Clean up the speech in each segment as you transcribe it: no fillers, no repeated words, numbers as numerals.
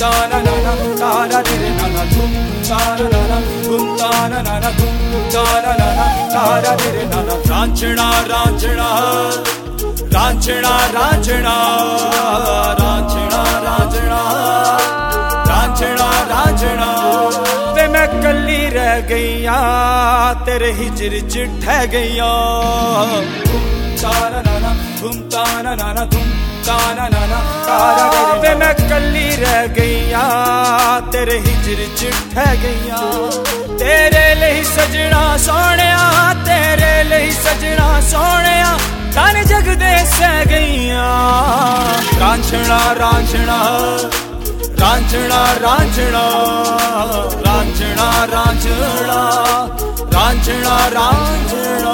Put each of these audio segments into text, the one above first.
ta na na na ta da re re na na dhum ta na na na dhum ta na na na dhum ta na na na ta da re re na na ranchna ranchna ranchna ranchna ranchna ranchna ranchna ranchna वे मैं कली रह गईया तेरे हिजर च ठह गईया धूम ता ना ना धूम ता ना ना धूम ता ना ना तारा वे मैं कली रह गईया तेरे हिजर च ठह गईया तेरे लिए सजना सोहणिया तेरे लिए सजना सोहणिया तन जग दे सह गईया रांझणा रांझणा रांझणा रांझणा रांझणा रांझणा रांझणा रांझणा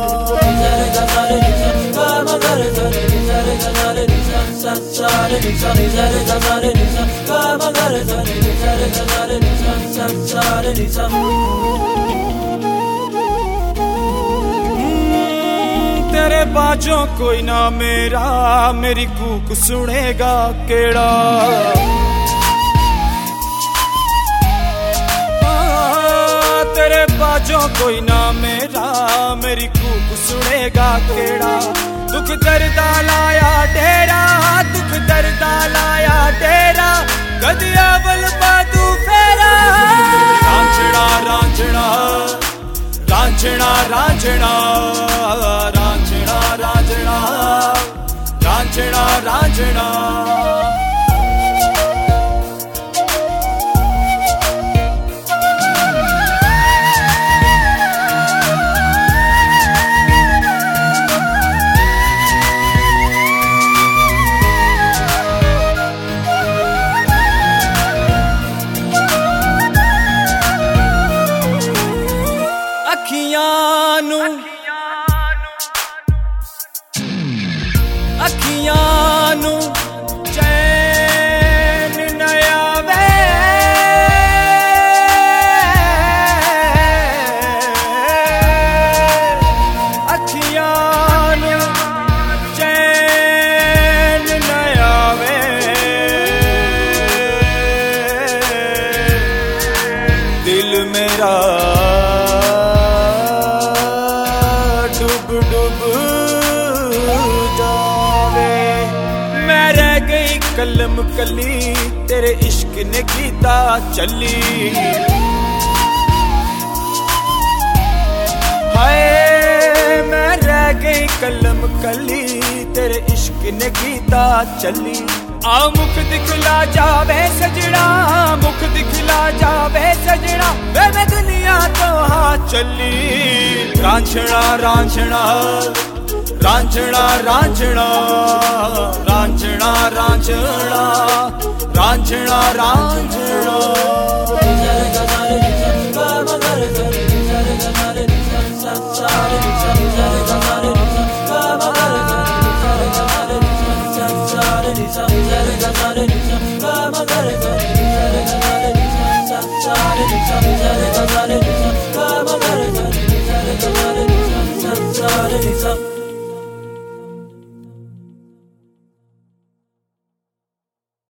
तेरे बाजों कोई ना मेरा मेरी कूक सुनेगा केड़ा तेरे बाजों कोई ना मेरा मेरी कूक सुनेगा केड़ा दुख दर्दा लाया डेरा दुख दर्दा लाया डेरा गदिया बल बादू फेरा रांझणा रांझणा रांझणा रांझणा रांझणा रांझणा रांझणा रांझणा अखियां नू चैन न आवे अखियां नू चैन न आवे दिल मेरा डूब डूब कलम कली तेरे इश्क ने कीता चली हाय मैं रह गई कलम कली तेरे इश्क ने कीता चली आ मुख दिखला जावे सजना मुख दिखला जावे सजना वे मैं दुनिया तो हाँ चली रांझणा रांझणा रांझणा रांझणा रांझणा रांझणा रांझणा रांझणा Sorry.